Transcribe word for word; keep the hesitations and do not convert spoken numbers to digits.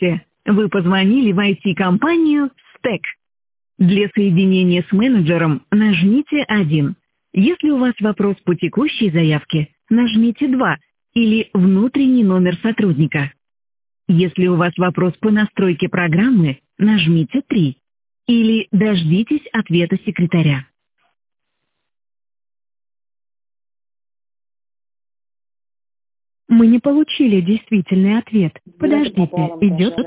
Здрасте! Вы позвонили в ай ти-компанию Stack. Для соединения с менеджером нажмите один. Если у вас вопрос по текущей заявке, нажмите два или внутренний номер сотрудника. Если у вас вопрос по настройке программы, нажмите три. Или дождитесь ответа секретаря. Мы не получили действительный ответ. Подождите, идет